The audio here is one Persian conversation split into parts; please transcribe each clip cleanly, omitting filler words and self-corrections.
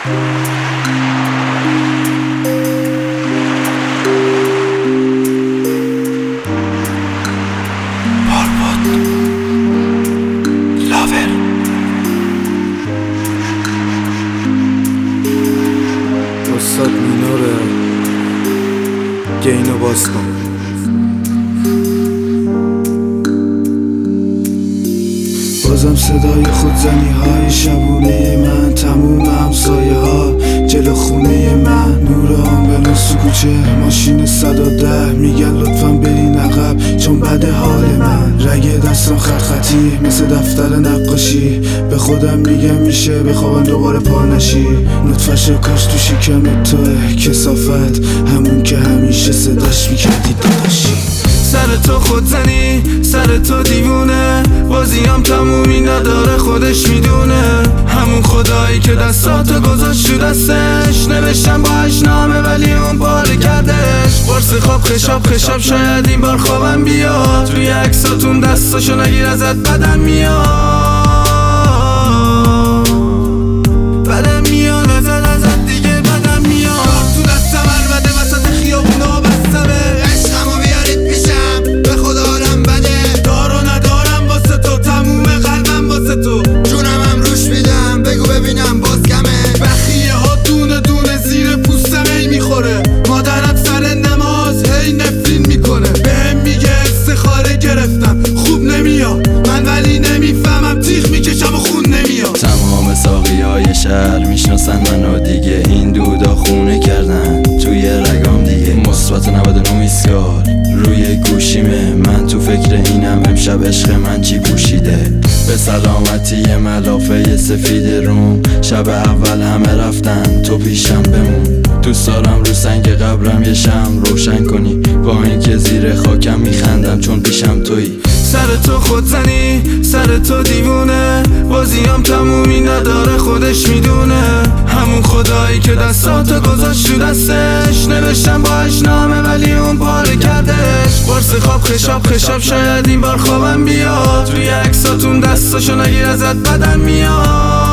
استاد مینوره گینو باز کن. بازم صدای خودزنی های شبونه من، تموم همسایه ها جلو خونه من، نور آمبولانس تو کوچه، ماشین 110 میگن لطفا برین عقب چون بد حال من. رگ دستان خطی مثل دفتر نقاشی، به خودم میگم میشه بخوابم دوباره پا نشی. نطفش کاش تو شکم توه کثافت، همون که همیشه صداش میکردی داداشی. سر تو خودزنی، سر تو دیوونه، بازیام تمومی نداره خودش میدونه. همون خدایی که دستاتو گذاشت تو دستش، نوشتم باش نامه ولی اون پاره کردش. قرص خواب خشاب شاید این بار خوابم بیاد، توی عکساتون دستاشو نگیر ازت بدم میاد. ازت دیگه بدم میاد. تو دستم عربده وسط خیابونا بستمه، عشقمو بیارید پیشم به خدا آدم بده. دارو ندارم واسه تو، تموم قلبم واسه تو، جونم هم روش میدم بگو ببینم باز کمه. بخیه ها دونه دونه زیر پوستم هی میخوره، مادرت سر نماز هی نفرین میکنه. بهم میگه استخاره گرفتم خوب نمیاد، من ولی نمیفهمم تیغ میکشم و خون نمیاد. تمام ساقیای شهر میشناسن منو دیگه، این دودا خونه کردن توی رگام دیگه. مثبت 99 میسکال روی گوشیمه، من تو فکر اینم امشب عشق من چی پوشیده. به سلامتی ملافه سفید روم، شب اول همه رفتن تو پیشم بمون. دوست دارم رو سنگ قبرم یه شمع روشن کنی، با اینکه زیر خاکم میخندم چون پیشم تویی. سر تو خودزنی، سر تو دیوونه، بازیام تمومی نداره خودش میدونه. همون خدایی که دستاتو گذاشت تو دستش، نوشتم باش نامه ولی اون پاره کردش. قرص خواب خشاب شاید این بار خوابم بیاد، توی عکساتون دستاشو نگیر ازت بدم میاد.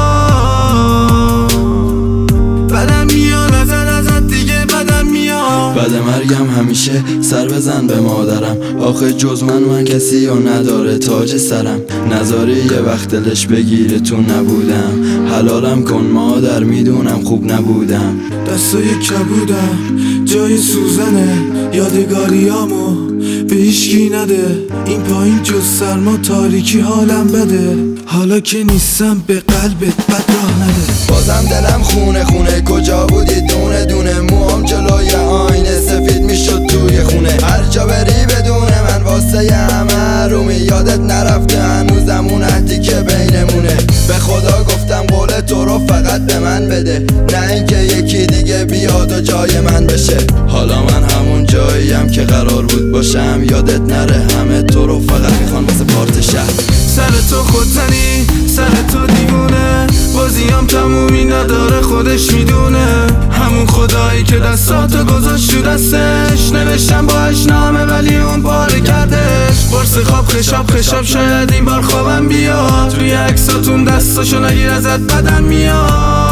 ازت دیگه بدم میاد. بعد مرگم همیشه سر بزن به مادرم، آخه جز من کسی رو نداره تاج سرم. نذاری یه وقت دلش بگیره تو نبودم، حلالم کن مادر میدونم خوب نبودم. دستای کبودم جای سوزنه، یادگاریامو به هیچکی نده. این پایین جز سرما تاریکی حالم بده، حالا که نیستم به قلبت بد راه نده. بازم دلم خونه کجا بودی دونه دونه، موام جلوی آینه سفید میشد توی خونه. هر جا بری بدونه من واسه همه رومی، یادت نرفته هنوزم اون عهدی که بینمونه. به خدا گفتم قول تو رو فقط به من بده، نه اینکه یکی دیگه بیاد و جای من بشه. حالا من همون جاییم که قرار بود باشم، یادت نره همه تو رو فقط میخوان واسه پارت شهر. سر تو خودزنی، سر تو دیوونه، بازیام تمومی نداره خودش میدونه. همون خدایی که دستاتو گذاشت تو دستش، نوشتم باش نامه ولی اون پاره کردش. قرص خواب خشاب شاید این بار خوابم بیاد، توی عکساتون دستاشو نگیر ازت بدم میاد.